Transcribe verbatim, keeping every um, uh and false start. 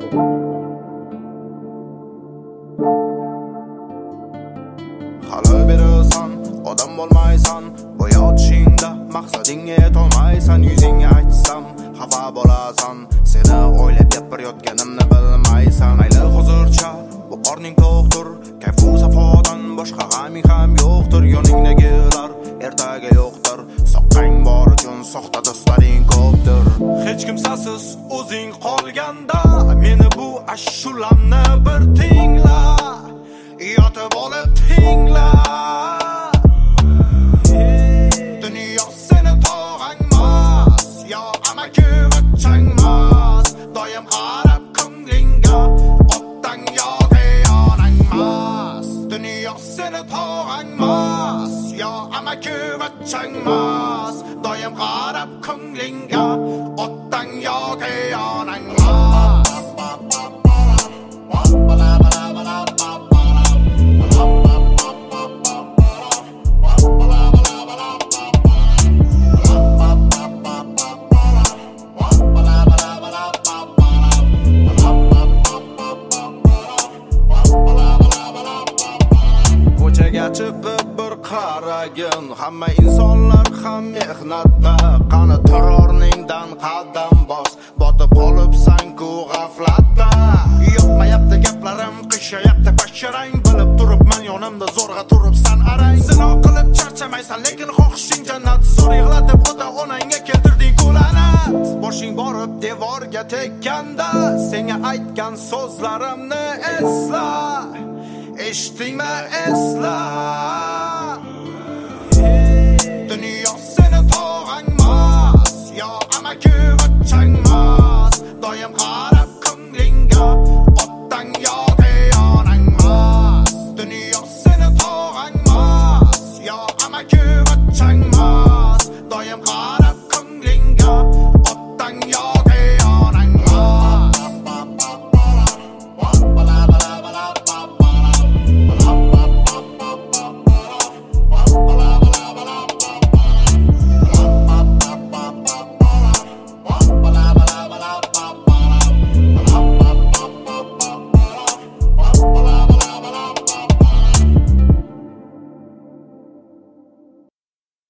Hali berasan, odam bo'lmaysan, bu yotishingda maqsadingga yetolmaysan, yuzingga aytsam xafa bo'lasan, seni o'ylab gapirayotganimni bilmaysan. Mayli hozircha bu qorning to'qdir, kayfu safodan boshqa g'aming ham yo'qdir, yoningdagilar ertaga yo'qdir, soqqang bor uchun soxta do'stlaring ko'pdir. Hech kimsasiz o'zing qolganda meni bu ashulamni bir tingla, yotib olib tingla. Dunyo seni tog'angmas, yo amaki vachangmas, doim qarab ko'nglingga otdan yoki yonangmas. Dunyo seni tog'angmas, yo amaki vachangmas, doim qarab ko'nglingga otdan yoki yonangmas. Ko'chaga chiqib bir qaragin, hamma insonlar ham mehnatda, qani terrorningdan qadam bos, botib qolibsan-ku g'aflatda. Yoqmayapti gaplarim, qishayapti basharang, bilib turibman yonimda zo'rg'a turibsan arang. Zino qilib charchamaysan, lekin xohishing jannat, zo'r yig'latib ota onangga keltirding kul'anat. Boshing borib devorga tekkanda, senga aytgan so'zlarimni esla, eshitdingmi esla. Dunyo seni tog'angmas, yo amaki vachangmas, doim qarab ko'nglingga